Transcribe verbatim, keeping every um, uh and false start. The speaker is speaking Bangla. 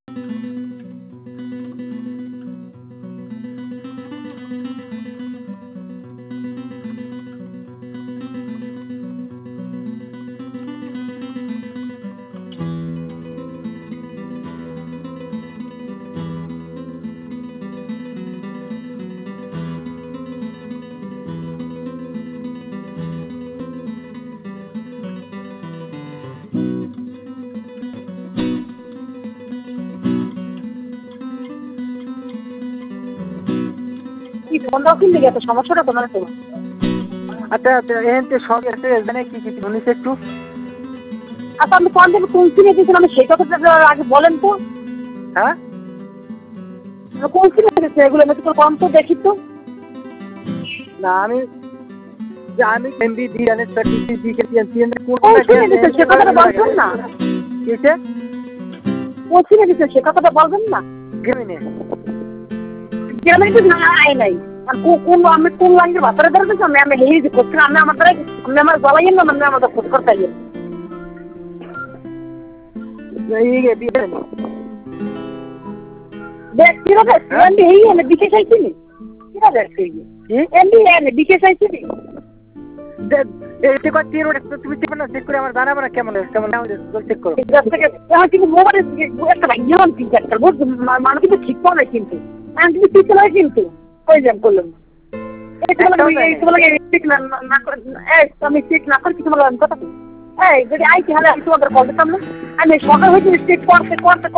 সমস্যাটা তোমার তো আচ্ছা এখান থেকে সব আছে এখানে কি কি শুনিস একটু। আচ্ছা আমি কোন থেকে কোন সিনে দিয়েছিলাম সেই কথাটা আগে বলেন তো। হ্যাঁ কোন সিনে দিয়েছে এগুলো আমি তো কম তো দেখি তো। না আমি আমি এমবি দি জানি টিসি দি কে টিএন কোন সিনে দিয়েছে সে কথাটা বলবেন না। কিসে কোন সিনে দিয়েছে সে কথাটা বলবেন না। গেমিনে গেমিনে তো নাই নাই কোন আমি কোন লাইনের ভাষাটা ধরেছি আমি আমি হেই যে করছি আমি আমার দ্বারা আমি আমার জ্বালাইয়েন না মানে আমাদের খোঁজ করতে গেল এই গে বিয়ে দেখ কিরা দেখ এমবি হেই আমি বিশেষ আইছি নি কিরা দেখ এই এমবি এমবি বিশেষ আইছি নি এইটা কত তিন ওটা তুমি চেক না চেক করে আমার জানাবে না কেমন কেমন নাও চেক করো এখন কিন্তু মোবাইলে একটা ভাইয়ান তিন চারটা বুঝ মানে কিন্তু ঠিক করে কিন্তু আমি কিন্তু ঠিক করে কিন্তু কই যাম করলাম আমি চেক না করে কিছু কথা এই যদি আইছি হলে আমি তোমাদের কল দিতাম না আমি সকাল হইতে চেক করতে করতে